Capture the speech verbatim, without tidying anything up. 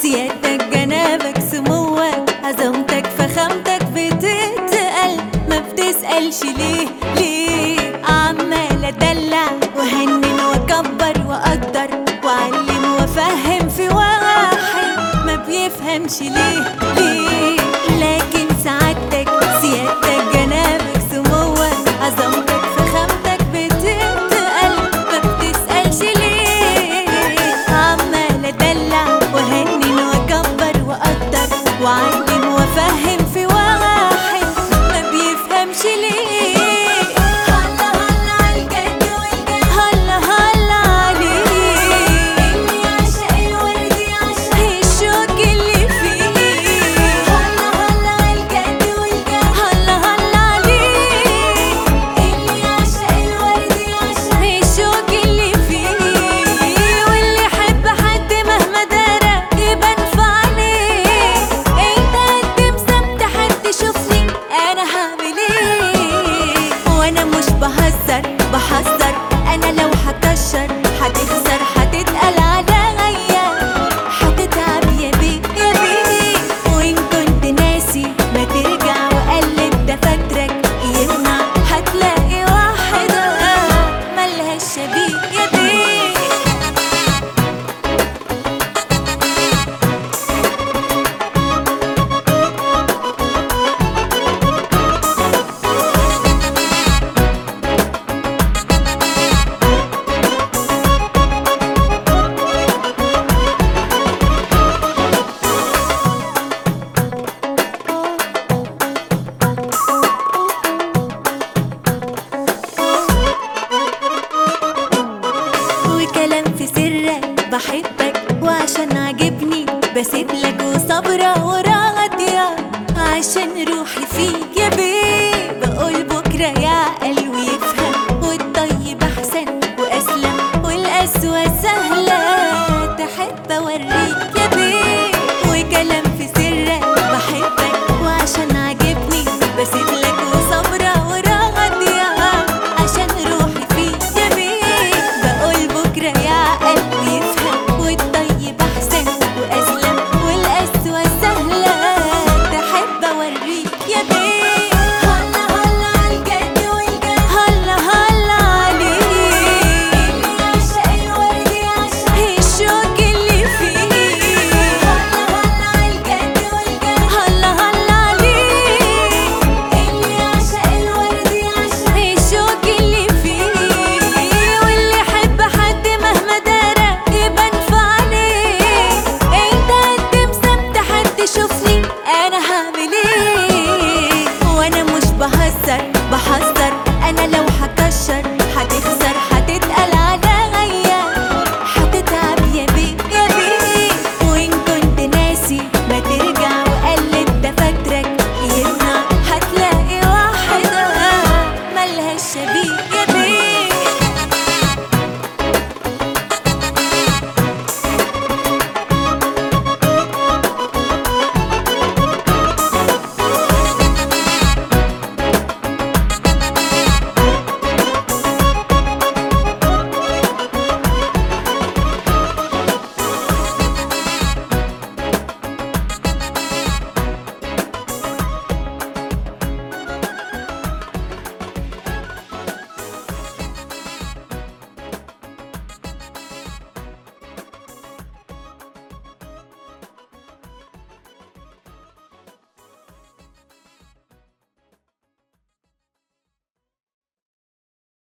سيادتك جنابك سموك عظمتك فخامتك بتتقل، ما بتسألش ليه ليه. عمال ادلع وهنن واكبر واقدر واعلم وافهم في واحد ما بيفهمش ليه ليه. لكن سعادتك سيادتك جنابك سموك عظمتك فخامتك بتتقل، ما بتسألش ليه. عمال ادلع وهنن واكبر واقدر واعلم وافهم في واحد ما بيفهمش ليه. هلا هلا عالجد والجد، هلا هلا عليه، اني عاشق الورد عشق الشوق اللي فيه. هلا هلا عالجد والجد، هلا هلا عليه، اني عاشق الورد عشق الشوق اللي فيه. واللي يحب حد مهما دارى يبان في عينيه. انت قدم سمت حد شوفني انا هعمل ايه. وانا مش بهزر بحذر، انا لو هكشر هتخسر هتتقل عليا هتتعب يا بيه يا بيه. وان كنت ناسي ما ترجع وقلب دفاترك يمنع، هتلاقي واحدة ملهاش شبيه يا بيه. وكلام في سرك بحبك وعشان عجبني بسيبلك وصبرة وراضية عشان روحي فيك يا بيه. بقول بكرة يعقل ويفهم والطيب أحسن وأسلم والقسوة سهلة. تحب أوريك